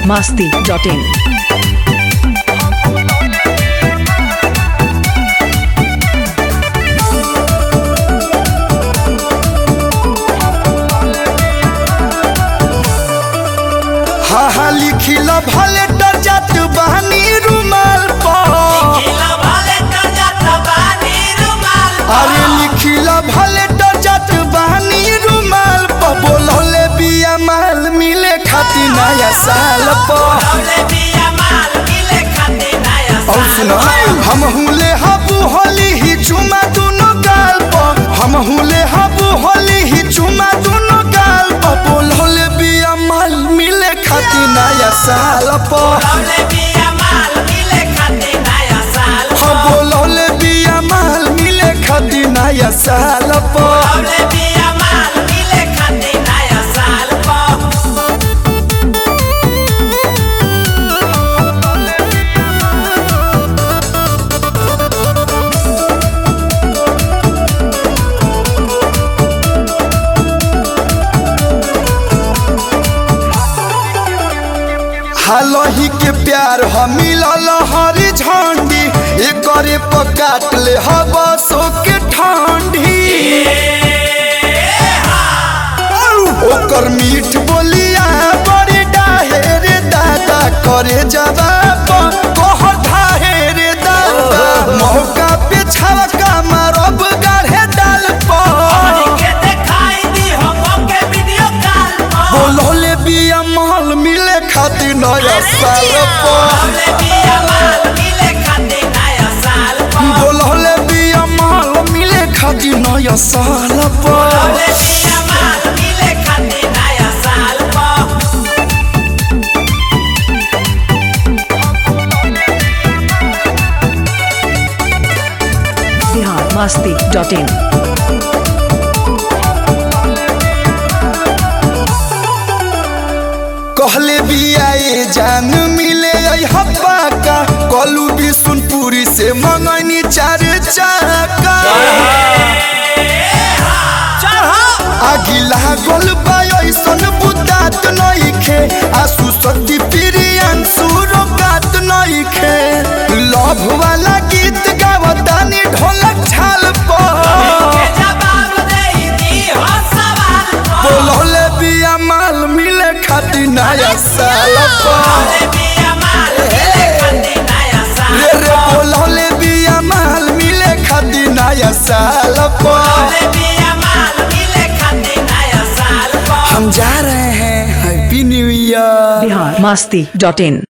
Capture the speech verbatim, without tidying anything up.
masti dot in. हा हा लिखिला भले डर जात बहानी रुमाल पर अरे लिखिला भले डर जात बहानी रुमाल पर बोलले बिया माल मिले खाती नया साल पर और सुना हम हुले हबू होली ही चुमा दोनों गाल पर हम हुले हबू होली ही चुमा दोनों गाल पर बोलले बिया माल मिले खाती नया साल पर हाँ बोलले बिया माल मिले खाती नया साल पर हालही के प्यार हम मिलल हरी झंडी एकरे पकाट ले हबसो के ठंडी ओकर मीठ बोलिया बड़ी डाहे रे दादा करे जवाब कह ढाहे रे दादा मौका पे छवका मारब गाढ़े डाल पर बोलले बिया माल मिले खातिर नया साल पर बोलले बिया माल मिले खातिर नया साल पर Bihar masti dot in. कहले बिया ये जान मिले हब्बा का कलू भी सुनपुरी से मंगनी चार चाका आगिला गोल बायसन बुतात नइखे आसु सती प्रियन सुरगात नइखे लव वाला गीत गावतानी ढोलक छाल पर बोलले बिया माल मिले खाती नया साल पर रे रे बोलले बिया माल मिले खाती नया साल पर हम जा रहे हैं happy new year Bihar masti dot in.